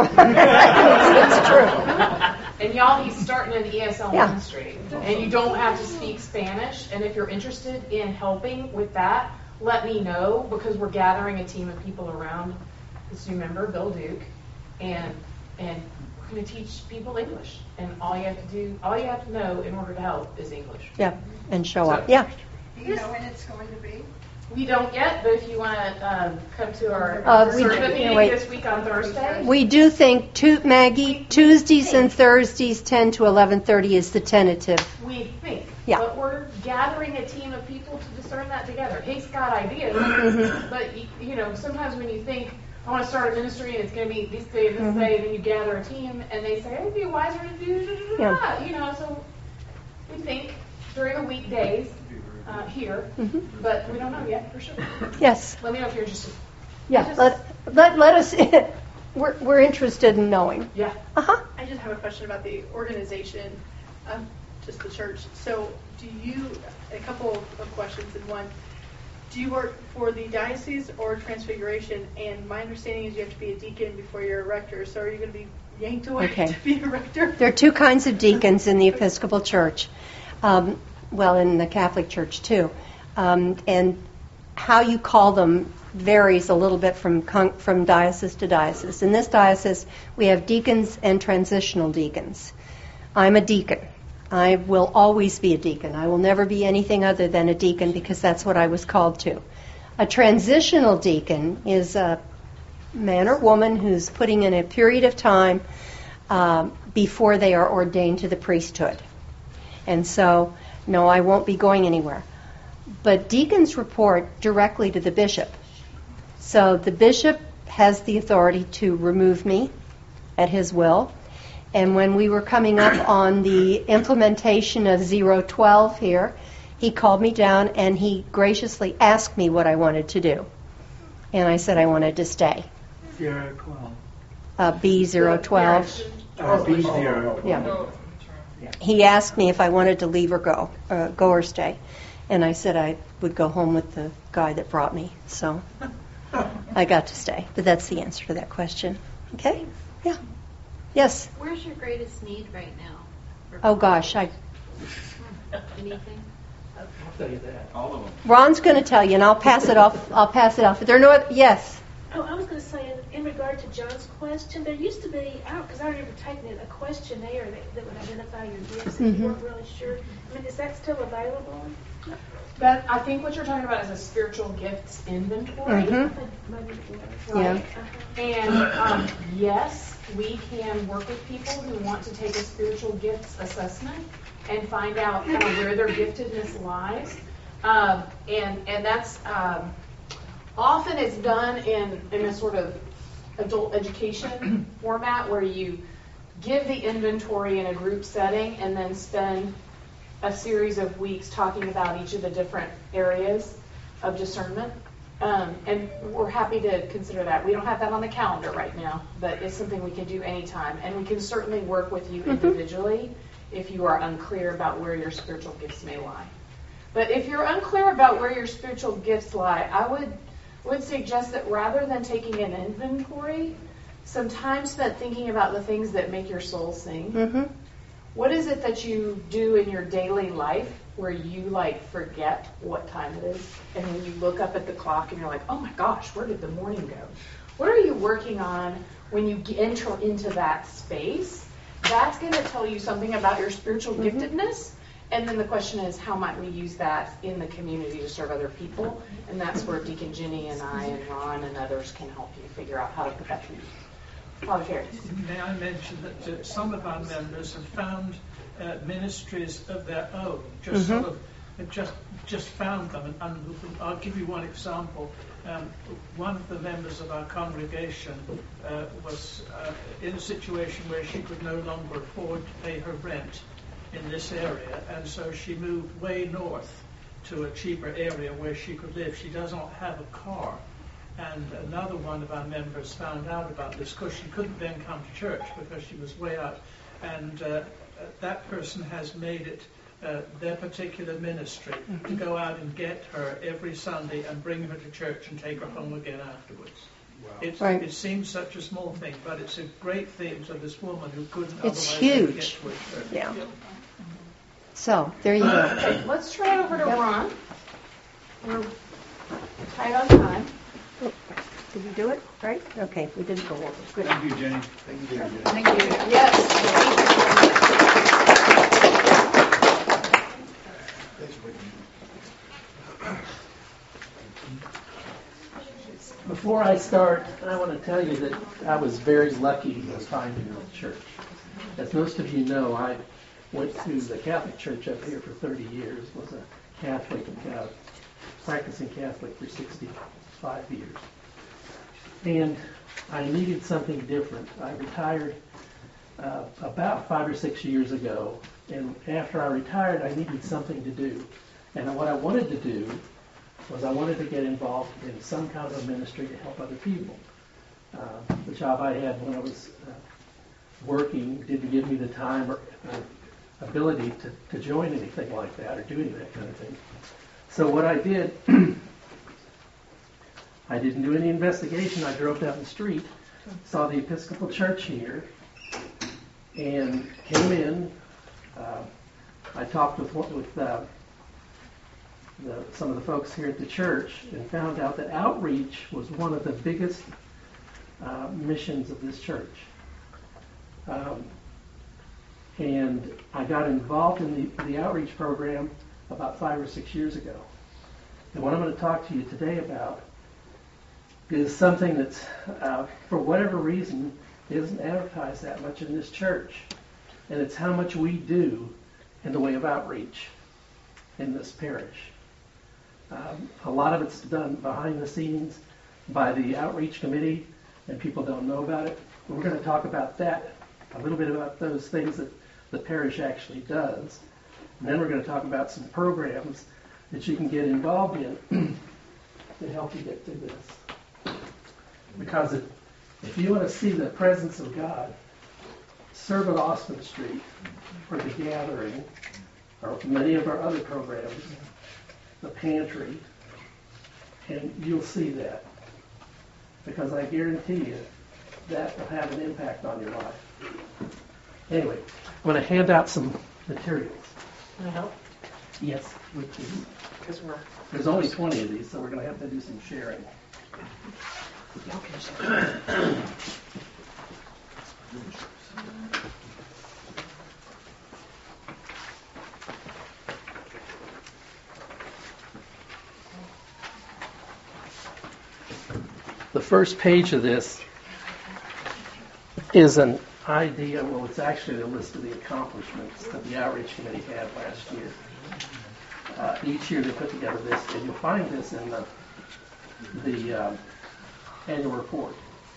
it's, it's true. And y'all, he's starting an E S L Yeah. ministry. And you don't have to speak Spanish. And if you're interested in helping with that, let me know, because we're gathering a team of people around this new member, Bill Duke, and and we're going to teach people English. And all you have to do, all you have to know in order to help is English. Yeah, and show So- up. Yeah. Do you know when it's going to be? We don't yet, but if you want to um, come to our Uh, we- service yeah, meeting wait. this week on Thursday. We do think, tu- Maggie, Tuesdays and Thursdays, ten to eleven thirty is the tentative. We think. Yeah. But we're gathering a team of people to discern that together. Hake's got ideas, Mm-hmm. but y- you know, sometimes when you think, I want to start a ministry and it's going to be this day, this Mhm. day, then you gather a team and they say, it'd be wiser to do da, da, da, Yeah. da. You know, so we think during the weekdays uh, here, Mhm. but we don't know yet for sure. Yes. Let me know if you're interested. Yeah. Just- Let, let, let us, we're, we're interested in knowing. Yeah. Uh-huh. I just have a question about the organization of just the church. So do you, a couple of questions in one, do you work for the diocese or Transfiguration? And my understanding is you have to be a deacon before you're a rector. So are you going to be yanked away Okay. to be a rector? There are two kinds of deacons in the Episcopal Church. Um, well, in the Catholic Church, too. Um, and how you call them varies a little bit from con- from diocese to diocese. In this diocese, we have deacons and transitional deacons. I'm a deacon. I will always be a deacon. I will never be anything other than a deacon because that's what I was called to. A transitional deacon is a man or woman who's putting in a period of time um, before they are ordained to the priesthood. And so, no, I won't be going anywhere. But deacons report directly to the bishop. So the bishop has the authority to remove me at his will. And when we were coming up on the implementation of zero twelve here, he called me down and he graciously asked me what I wanted to do. And I said I wanted to stay. Zero twelve. Uh, B zero twelve. Uh, B zero. Yeah. He asked me if I wanted to leave or go, uh, go or stay. And I said I would go home with the guy that brought me. So I got to stay. But that's the answer to that question. Okay? Yeah. Yes? Where's your greatest need right now? Oh, gosh. I, Anything? I'll tell you that. All of them. Ron's going to tell you, and I'll pass it off. I'll pass it off. If there are no other, yes? Oh, I was going to say, in, in regard to John's question, there used to be, because I, I remember taking it, a questionnaire that, that would identify your gifts, and Mhm. you weren't really sure. I mean, is that still available? That, I think what you're talking about is a spiritual gifts inventory. Mhm. Maybe it was. Right. Yeah. Uh-huh. And um, yes, we can work with people who want to take a spiritual gifts assessment and find out kind of where their giftedness lies. Um, and and that's um, often it's done in, in a sort of adult education format where you give the inventory in a group setting and then spend a series of weeks talking about each of the different areas of discernment. Um, and we're happy to consider that. We don't have that on the calendar right now, but it's something we can do anytime. And we can certainly work with you individually if you are unclear about where your spiritual gifts may lie. But if you're unclear about where your spiritual gifts lie, I would would suggest that rather than taking an inventory, some time spent thinking about the things that make your soul sing. Mm-hmm. What is it that you do in your daily life where you like forget what time it is, and when you look up at the clock and you're like, oh my gosh, where did the morning go? What are you working on when you enter into that space? That's going to tell you something about your spiritual Mm-hmm. giftedness. And then the question is, how might we use that in the community to serve other people? And that's where Deacon Jenny and I and Ron and others can help you figure out how to put that to use. Father Terry. May I mention that uh, some of our members have found uh, ministries of their own, just Mm-hmm. sort of have just just found them. And, and I'll give you one example. Um, one of the members of our congregation uh, was uh, in a situation where she could no longer afford to pay her rent in this area, and so she moved way north to a cheaper area where she could live. She does not have a car. And another one of our members found out about this because she couldn't then come to church because she was way out. And uh, that person has made it uh, their particular ministry to go out and get her every Sunday and bring her to church and take her home again afterwards. Wow. It's, Right. It seems such a small thing, but it's a great thing to this woman who couldn't It's otherwise ever huge. get to a church. Yeah. So, there you go. Okay, let's turn it over to Yep. Ron. We're tight on time. Did we do it right? Okay, we didn't go over. Good. Thank you, Jenny. Thank you, Jenny. Thank you. Yes. Before I start, I want to tell you that I was very lucky to find you at church. As most of you know, I went to the Catholic Church up here for thirty years, was a Catholic, uh, practicing Catholic for sixty-five years. And I needed something different. I retired uh, about five or six years ago, and after I retired, I needed something to do. And what I wanted to do was I wanted to get involved in some kind of a ministry to help other people. Uh, the job I had when I was uh, working didn't give me the time or uh, ability to, to join anything like that or do any of that kind of thing. So what I did, I didn't do any investigation. I drove down the street, saw the Episcopal Church here, and came in. Uh, I talked with with uh, the, some of the folks here at the church and found out that outreach was one of the biggest uh, missions of this church. Um, and I got involved in the, the outreach program about five or six years ago. And what I'm going to talk to you today about is something that's, uh, for whatever reason, isn't advertised that much in this church. And it's how much we do in the way of outreach in this parish. Um, a lot of it's done behind the scenes by the outreach committee, and people don't know about it. we're going to talk about that, a little bit about those things that the parish actually does. And then we're going to talk about some programs that you can get involved in to help you get through this. Because if, if you want to see the presence of God, serve at Austin Street for the gathering, or many of our other programs, the pantry, and you'll see that. Because I guarantee you, that will have an impact on your life. Anyway, I'm going to hand out some materials. Can I help? Yes, with these. Because we're. There's only twenty of these, so we're going to have to do some sharing. Y'all can share. The first page of this is an idea, well, it's actually a list of the accomplishments that the Outreach Committee had last year. Uh, each year they put together this, and you'll find this in the, the um, annual report.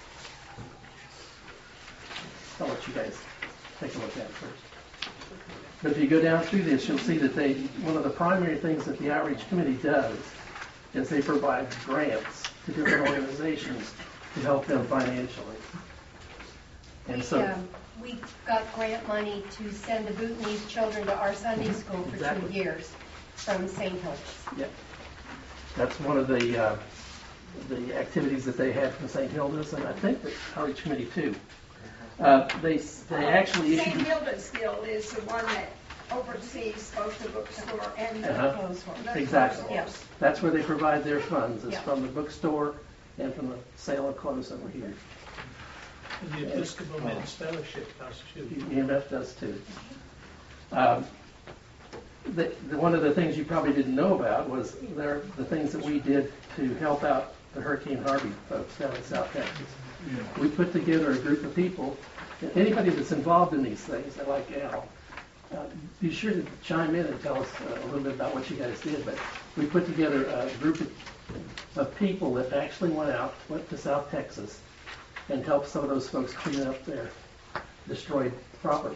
I'll let you guys take a look at it first. But if you go down through this, you'll see that they, one of the primary things that the Outreach Committee does is they provide grants to different organizations to help them financially. And We, so, um, we got grant money to send the Bhutanese children to our Sunday school for Exactly. two years from Saint Hilda's. yeah, that's one of the uh, the activities that they had from Saint Hilda's, and I think the Outreach Committee too. Uh, they they actually Saint issued. Hilda's Guild is the one that oversees both the bookstore and the Uh-huh. clothes store. Exactly. Yes. That's where they provide their funds. It's Yeah. from the bookstore and from the sale of clothes over here. And the Episcopal Men's Fellowship does too. E M F does too. Um, the, the, one of the things you probably didn't know about was there the things that we did to help out the Hurricane Harvey folks down in South Texas. We put together a group of people. Anybody that's involved in these things, like Al, uh, be sure to chime in and tell us uh, a little bit about what you guys did. But we put together a group of, of people that actually went out, went to South Texas, and helped some of those folks clean up their destroyed properties.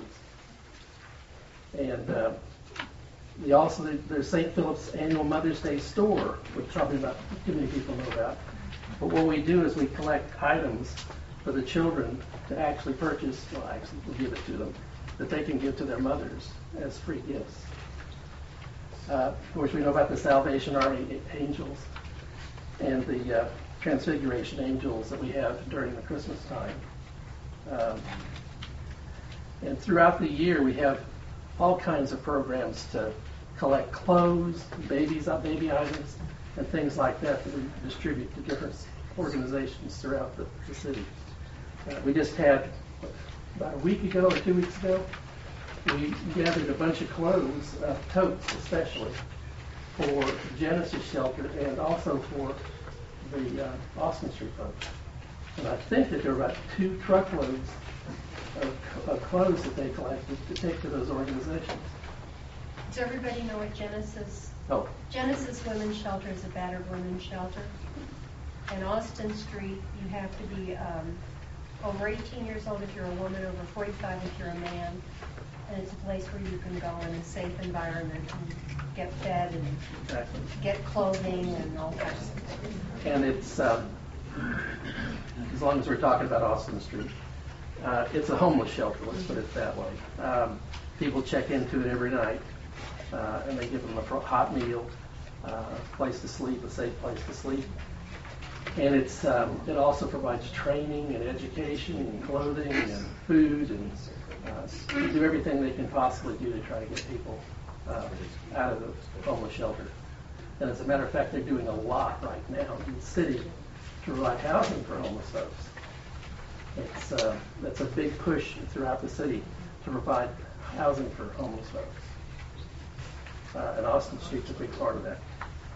And uh, we also, there's Saint Philip's annual Mother's Day store, which probably not too many people know about. But what we do is we collect items for the children to actually purchase, well, actually we'll give it to them, that they can give to their mothers as free gifts. Uh, of course, we know about the Salvation Army Angels and the uh, Transfiguration Angels that we have during the Christmas time. Um, and throughout the year, we have all kinds of programs to collect clothes, babies, uh, baby items, and things like that that we distribute to different organizations throughout the, the city. Uh, we just had, about a week ago or two weeks ago, we gathered a bunch of clothes, uh, totes especially, for Genesis Shelter and also for the uh, Austin Street folks. And I think that there were about two truckloads of, of clothes that they collected to take to those organizations. Does everybody know what Genesis? Oh. Genesis Women's Shelter is a battered women's shelter. And Austin Street, you have to be um, over eighteen years old if you're a woman, over forty-five if you're a man. And it's a place where you can go in a safe environment and get fed and exactly. get clothing and all kinds of things. And it's, um, as long as we're talking about Austin Street, uh, it's a homeless shelter, let's put it that way. Um, people check into it every night, uh, and they give them a hot meal, uh, a place to sleep, a safe place to sleep. And it's um, it also provides training and education and clothing and food, and uh, do everything they can possibly do to try to get people uh, out of the homeless shelter. And as a matter of fact, they're doing a lot right now in the city to provide housing for homeless folks. It's uh, that's a big push throughout the city to provide housing for homeless folks. Uh, and Austin Street's a big part of that.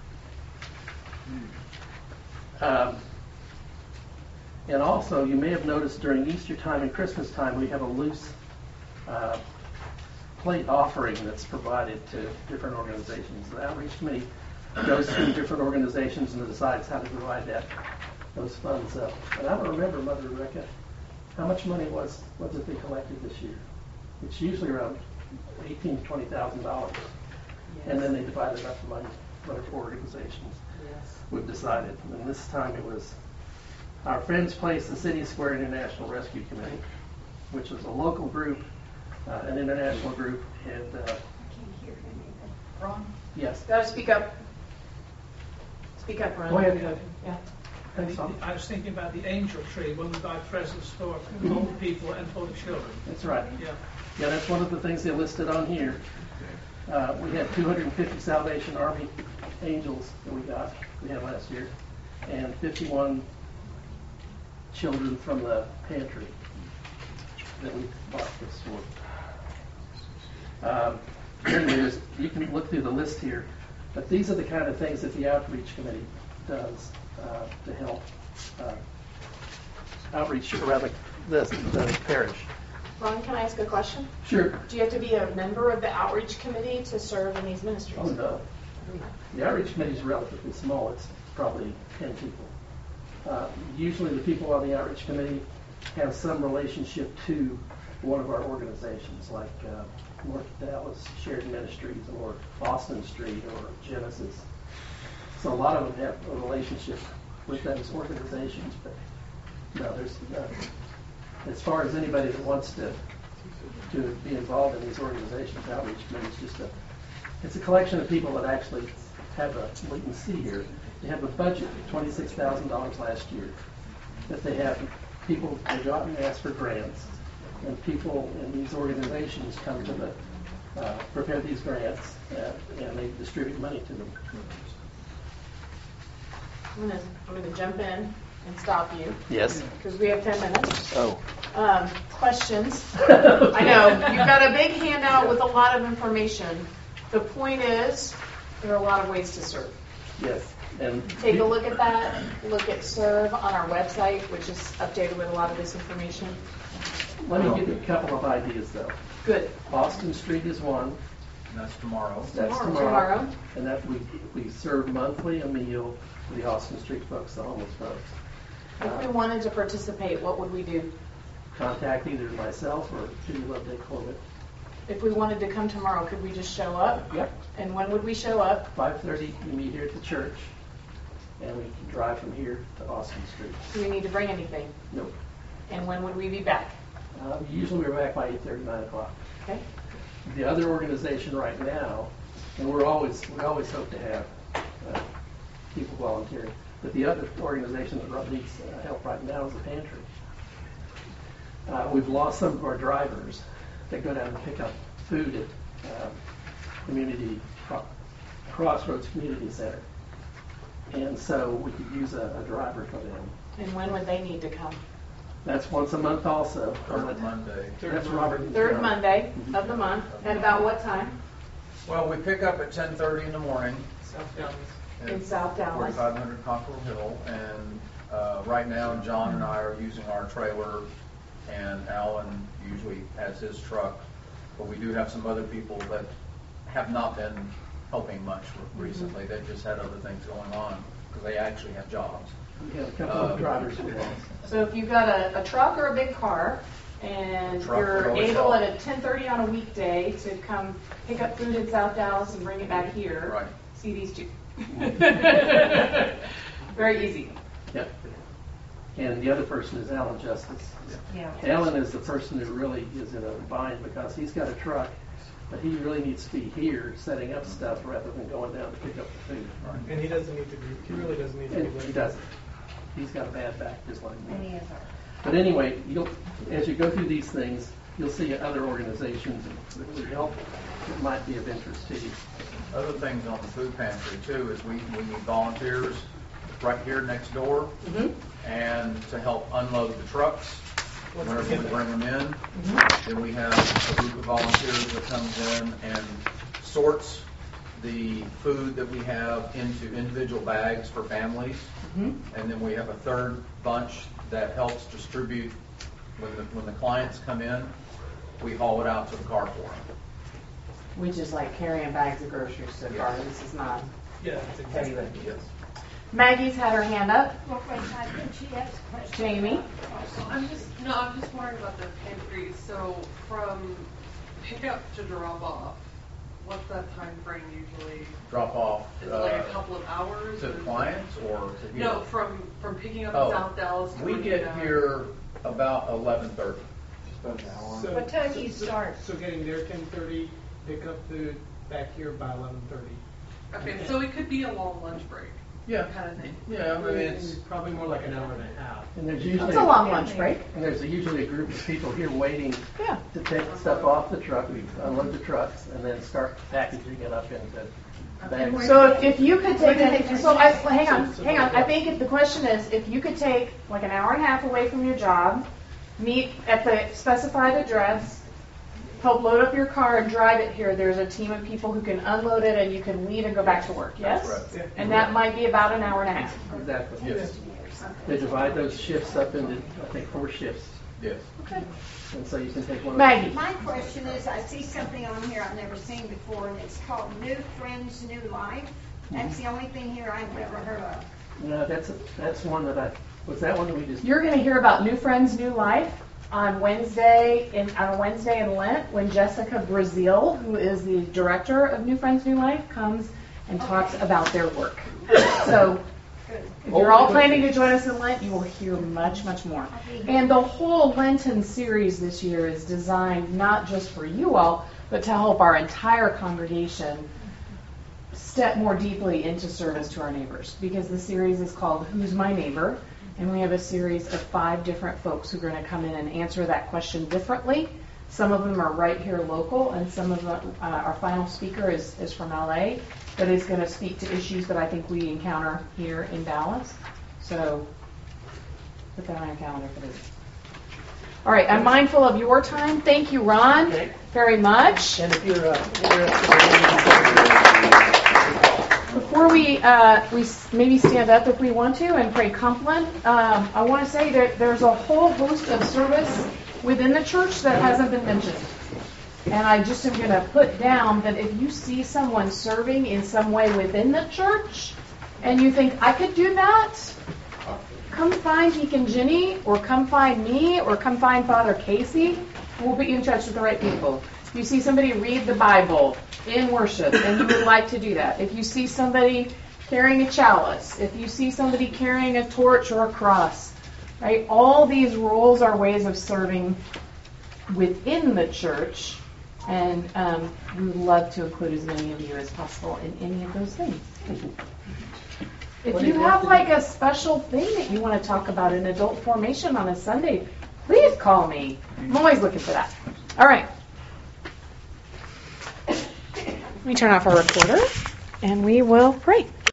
Um, and also, you may have noticed during Easter time and Christmas time, we have a loose uh, plate offering that's provided to different organizations. The Outreach Committee goes through different organizations and decides how to provide that those funds up. And I don't remember, Mother Rebecca, how much money was, was it they collected this year? It's usually around eighteen to twenty thousand dollars. And then they divided up the money, whatever organizations we've decided. And this time it was Our Friends Place, the City Square International Rescue Committee, which was a local group, uh, an international group, and uh, Ron? yes. Gotta speak up. Speak up, Ron. Go ahead. Yeah. Thanks, Tom. I was thinking about the angel tree when we buy presents for old people and for the children. That's right. Yeah. Yeah, that's one of the things they listed on here. Uh, we had two hundred fifty Salvation Army angels that we got, we had last year, and fifty-one children from the pantry that we bought this for. Um, anyways, you can look through the list here, but these are the kind of things that the outreach committee does uh, to help uh, outreach around the, the, the parish. Ron, can I ask a question? Sure. Do you have to be a member of the outreach committee to serve in these ministries? Oh, no. The outreach committee is relatively small. It's probably ten people. Uh, usually the people on the outreach committee have some relationship to one of our organizations, like uh, North Dallas Shared Ministries or Austin Street or Genesis. So a lot of them have a relationship with those organizations, but no, there's uh, as far as anybody that wants to to be involved in these organizations, outreach committee is just a it's a collection of people that actually have a, we can see here, they have a budget of twenty-six thousand dollars last year, that they have people, they go out and ask for grants, and people in these organizations come to the, uh, prepare these grants, uh, and they distribute money to them. I'm gonna, I'm gonna jump in and stop you. Yes. Because we have ten minutes. Oh. Um, questions? I know, you've got a big handout with a lot of information. The point is, there are a lot of ways to serve. Yes. And Take a look at that. Look at Serve on our website, which is updated with a lot of this information. Let me give you a couple of ideas, though. Good. Austin Street is one. And that's tomorrow. That's Tomorrow. tomorrow. Tomorrow. And that we we serve monthly a meal for the Austin Street folks, the homeless folks. If we wanted to participate, what would we do? Contact either myself or Judy Loveday Corbett. If we wanted to come tomorrow, could we just show up? Yep. And when would we show up? five thirty, we meet here at the church, and we can drive from here to Austin Street. Do we need to bring anything? Nope. And when would we be back? Uh, usually we're back by eight thirty, nine o'clock. Okay. The other organization right now, and we're always, we always hope to have uh, people volunteering, but the other organization that needs uh, help right now is the pantry. Uh, we've lost some of our drivers that go down and pick up food at uh, community Crossroads Community Center, and so we could use a, a driver for them. And when would they need to come? That's once a month also. Third Monday. That's Robert. Third Monday of the month. At about what time? Well, we pick up at ten thirty in the morning. South Dallas. In South Dallas. forty-five hundred Cockrell Hill, and uh, right now John and I are using our trailer, and Alan usually has his truck, but we do have some other people that have not been helping much recently. They've just had other things going on because they actually have jobs. We have a couple of Um, drivers with us. So if you've got a, a truck or a big car, and Truck would you're always able help. at a ten thirty on a weekday to come pick up food in South Dallas and bring it back here, Right. see these two. Very easy. Yep. And the other person is Alan Justice. Yeah. Alan is the person who really is in a bind because he's got a truck, but he really needs to be here setting up stuff rather than going down to pick up the food. And he doesn't need to be, he really doesn't need to be And he lifted. doesn't. He's got a bad back just like And me. he is But anyway, you'll, as you go through these things, you'll see other organizations that would help that might be of interest to you. Other things on the food pantry too is we, we need volunteers right here next door, Mhm. and to help unload the trucks whenever we bring them in. Mm-hmm. Then we have a group of volunteers that comes in and sorts the food that we have into individual bags for families. Mhm. And then we have a third bunch that helps distribute when the, when the clients come in, we haul it out to the car for them. Which is like carrying bags of groceries to the car. This is not Yeah, heavy lifting. Yes. Maggie's had her hand up. Well, wait, I think she has a question. Jamie? I'm just, no, I'm just wondering about the pantries. So from pickup to drop off, what's that time frame usually? Drop off. Is it like a uh, couple of hours? To or- clients or to you? No, from, from picking up Oh, in South Dallas to we bringing get it down. here about eleven thirty. Just about an hour. What time do you start? So getting there ten thirty, pick up the, back here by eleven thirty. Okay, so it could be a long lunch break. Yeah. Kind of thing. Yeah, I mean, it's Probably more like an hour and a half. And there's usually It's a long lunch break. And there's usually a group of people here waiting Yeah. to take stuff off the truck, we unload the trucks, and then start packaging it up into bags. So if, if you could take, a, so I, hang on, hang on. I think if the question is, if you could take like an hour and a half away from your job, meet at the specified address, help load up your car and drive it here, there's a team of people who can unload it and you can leave and go back to work, yes? That's right. And that might be about an hour and a half. Exactly. Yes. They divide those shifts up into, I think, four shifts. Yes. Okay. And so you can take one of Maggie? My question is, I see something on here I've never seen before, and it's called New Friends, New Life. That's the only thing here I've never heard of. No, that's, that's one that I, was that one that we just, You're going to hear about New Friends, New Life on Wednesday in on a Wednesday in Lent when Jessica Brazil, who is the director of New Friends, New Life, comes and talks about their work. So if you're all planning to join us in Lent, you will hear much, much more. And the whole Lenten series this year is designed not just for you all, but to help our entire congregation step more deeply into service to our neighbors. Because the series is called Who's My Neighbor? And we have a series of five different folks who are going to come in and answer that question differently. Some of them are right here local, and some of them, uh, our final speaker is, is from L A, but is going to speak to issues that I think we encounter here in Dallas. So put that on your calendar for this. All right, I'm mindful of your time. Thank you, Ron, Okay. very much. and if you're uh, interested Before we uh, we s- maybe stand up if we want to and pray Compline, um, I want to say that there's a whole host of service within the church that hasn't been mentioned. And I just am going to put down that if you see someone serving in some way within the church and you think, I could do that, come find Deacon Ginny or come find me or come find Father Casey. We'll put you in touch with the right people. If you see somebody read the Bible in worship and you would like to do that, if you see somebody carrying a chalice, if you see somebody carrying a torch or a cross, right? All these roles are ways of serving within the church, and um, we would love to include as many of you as possible in any of those things. If you have like a special thing that you want to talk about in adult formation on a Sunday, please call me. I'm always looking for that. All right. Let me turn off our recorder, and we will pray.